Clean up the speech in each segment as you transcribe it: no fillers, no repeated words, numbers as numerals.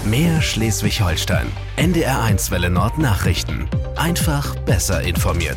Mehr Schleswig-Holstein. NDR1 Welle Nord Nachrichten. Einfach besser informiert.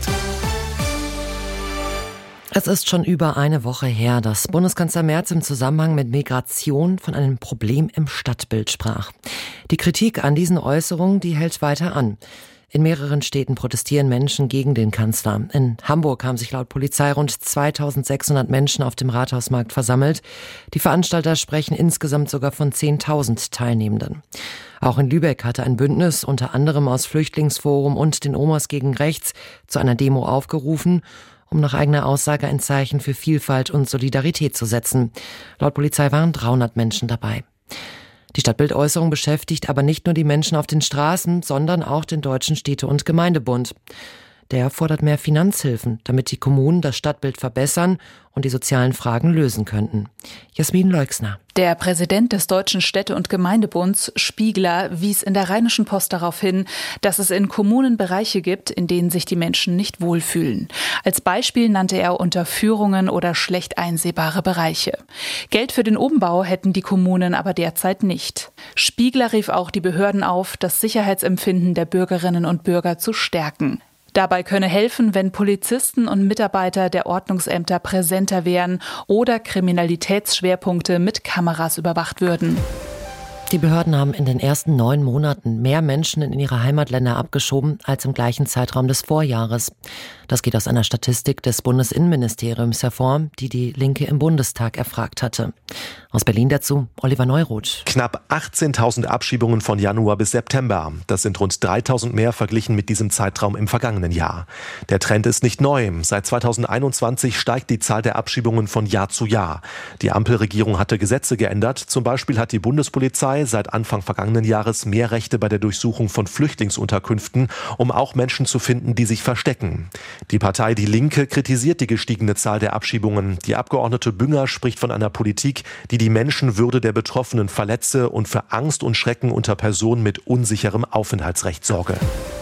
Es ist schon über eine Woche her, dass Bundeskanzler Merz im Zusammenhang mit Migration von einem Problem im Stadtbild sprach. Die Kritik an diesen Äußerungen, die hält weiter an. In mehreren Städten protestieren Menschen gegen den Kanzler. In Hamburg haben sich laut Polizei rund 2600 Menschen auf dem Rathausmarkt versammelt. Die Veranstalter sprechen insgesamt sogar von 10.000 Teilnehmenden. Auch in Lübeck hatte ein Bündnis, unter anderem aus Flüchtlingsforum und den Omas gegen Rechts, zu einer Demo aufgerufen, um nach eigener Aussage ein Zeichen für Vielfalt und Solidarität zu setzen. Laut Polizei waren 300 Menschen dabei. Die Stadtbildäußerung beschäftigt aber nicht nur die Menschen auf den Straßen, sondern auch den Deutschen Städte- und Gemeindebund. Der fordert mehr Finanzhilfen, damit die Kommunen das Stadtbild verbessern und die sozialen Fragen lösen könnten. Jasmin Leuxner. Der Präsident des Deutschen Städte- und Gemeindebunds, Spiegler, wies in der Rheinischen Post darauf hin, dass es in Kommunen Bereiche gibt, in denen sich die Menschen nicht wohlfühlen. Als Beispiel nannte er Unterführungen oder schlecht einsehbare Bereiche. Geld für den Umbau hätten die Kommunen aber derzeit nicht. Spiegler rief auch die Behörden auf, das Sicherheitsempfinden der Bürgerinnen und Bürger zu stärken. Dabei könne helfen, wenn Polizisten und Mitarbeiter der Ordnungsämter präsenter wären oder Kriminalitätsschwerpunkte mit Kameras überwacht würden. Die Behörden haben in den ersten 9 Monaten mehr Menschen in ihre Heimatländer abgeschoben als im gleichen Zeitraum des Vorjahres. Das geht aus einer Statistik des Bundesinnenministeriums hervor, die die Linke im Bundestag erfragt hatte. Aus Berlin dazu Oliver Neuroth. Knapp 18.000 Abschiebungen von Januar bis September. Das sind rund 3.000 mehr verglichen mit diesem Zeitraum im vergangenen Jahr. Der Trend ist nicht neu. Seit 2021 steigt die Zahl der Abschiebungen von Jahr zu Jahr. Die Ampelregierung hatte Gesetze geändert. Zum Beispiel hat die Bundespolizei seit Anfang vergangenen Jahres mehr Rechte bei der Durchsuchung von Flüchtlingsunterkünften, um auch Menschen zu finden, die sich verstecken. Die Partei Die Linke kritisiert die gestiegene Zahl der Abschiebungen. Die Abgeordnete Bünger spricht von einer Politik, die die Menschenwürde der Betroffenen verletze und für Angst und Schrecken unter Personen mit unsicherem Aufenthaltsrecht sorge.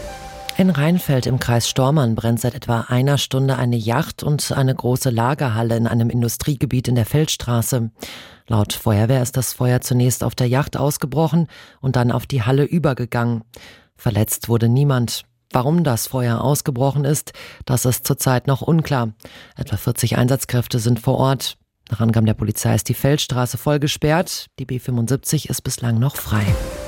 In Rheinfeld im Kreis Stormarn brennt seit etwa einer Stunde eine Yacht und eine große Lagerhalle in einem Industriegebiet in der Feldstraße. Laut Feuerwehr ist das Feuer zunächst auf der Yacht ausgebrochen und dann auf die Halle übergegangen. Verletzt wurde niemand. Warum das Feuer ausgebrochen ist, das ist zurzeit noch unklar. Etwa 40 Einsatzkräfte sind vor Ort. Nach Angaben der Polizei ist die Feldstraße voll gesperrt. Die B75 ist bislang noch frei.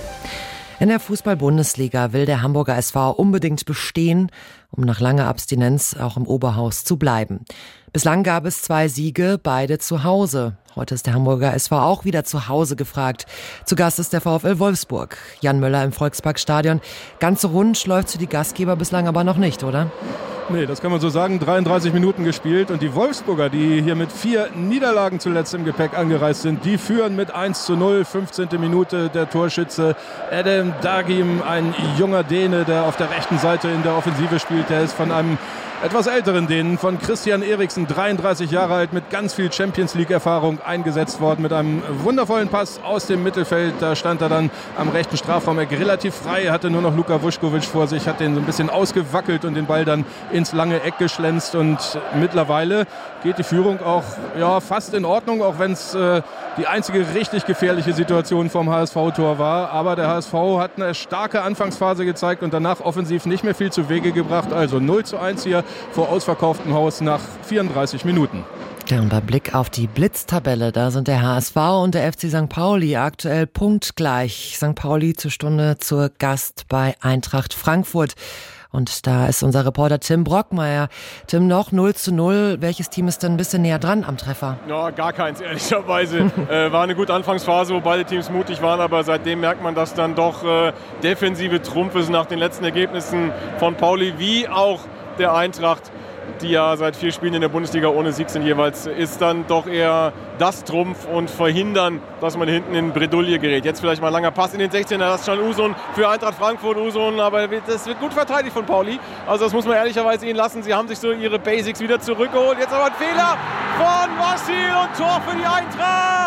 In der Fußball-Bundesliga will der Hamburger SV unbedingt bestehen, um nach langer Abstinenz auch im Oberhaus zu bleiben. Bislang gab es 2 Siege, beide zu Hause. Heute ist der Hamburger SV auch wieder zu Hause gefragt. Zu Gast ist der VfL Wolfsburg. Jan Möller im Volksparkstadion. Ganz so rund läuft für die Gastgeber bislang aber noch nicht, oder? Nee, das kann man so sagen. 33 Minuten gespielt und die Wolfsburger, die hier mit 4 Niederlagen zuletzt im Gepäck angereist sind, die führen mit 1:0. 15. Minute der Torschütze Adam Dagim, ein junger Däne, der auf der rechten Seite in der Offensive spielt. Der ist von einem etwas älteren Dänen, von Christian Eriksen, 33 Jahre alt, mit ganz viel Champions-League-Erfahrung eingesetzt worden, mit einem wundervollen Pass aus dem Mittelfeld. Da stand er dann am rechten Strafraumeck relativ frei, hatte nur noch Luka Vuskovic vor sich, hat den so ein bisschen ausgewackelt und den Ball dann ins lange Eck geschlänzt. Und mittlerweile geht die Führung auch fast in Ordnung, auch wenn es die einzige richtig gefährliche Situation vom HSV-Tor war. Aber der HSV hat eine starke Anfangsphase gezeigt und danach offensiv nicht mehr viel zu Wege gebracht. Also 0:1 hier vor ausverkauftem Haus nach 34 Minuten. Ja, und bei Blick auf die Blitztabelle, da sind der HSV und der FC St. Pauli aktuell punktgleich. St. Pauli zur Stunde zur Gast bei Eintracht Frankfurt. Und da ist unser Reporter Tim Brockmeier. Tim, noch 0:0. Welches Team ist denn ein bisschen näher dran am Treffer? Ja, gar keins, ehrlicherweise. War eine gute Anfangsphase, wo beide Teams mutig waren, aber seitdem merkt man, dass dann doch defensive Trumpf ist nach den letzten Ergebnissen von Pauli, wie auch der Eintracht, die ja seit 4 Spielen in der Bundesliga ohne Sieg sind jeweils, ist dann doch eher das Trumpf und verhindern, dass man hinten in Bredouille gerät. Jetzt vielleicht mal ein langer Pass in den 16er, das ist schon Usun für Eintracht Frankfurt. Usun, aber das wird gut verteidigt von Pauli. Also das muss man ehrlicherweise ihnen lassen. Sie haben sich so ihre Basics wieder zurückgeholt. Jetzt aber ein Fehler von Vasil und Tor für die Eintracht.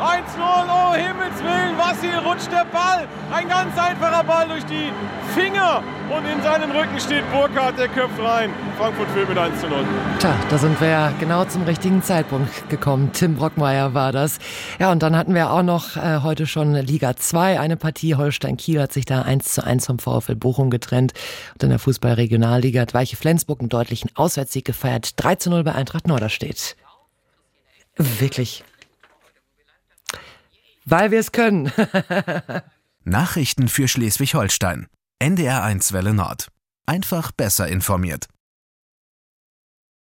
oh Himmels Willen, was hier rutscht der Ball. Ein ganz einfacher Ball durch die Finger und in seinem Rücken steht Burkhardt, der köpft rein. Frankfurt führt mit 1:0. Tja, da sind wir ja genau zum richtigen Zeitpunkt gekommen. Tim Brockmeier war das. Ja, und dann hatten wir auch noch heute schon Liga 2. Eine Partie, Holstein-Kiel hat sich da 1:1 vom VfL Bochum getrennt. Und in der Fußball-Regionalliga hat Weiche Flensburg einen deutlichen Auswärtssieg gefeiert. 3:0 bei Eintracht Norderstedt. Wirklich. Weil wir es können. Nachrichten für Schleswig-Holstein. NDR 1 Welle Nord. Einfach besser informiert.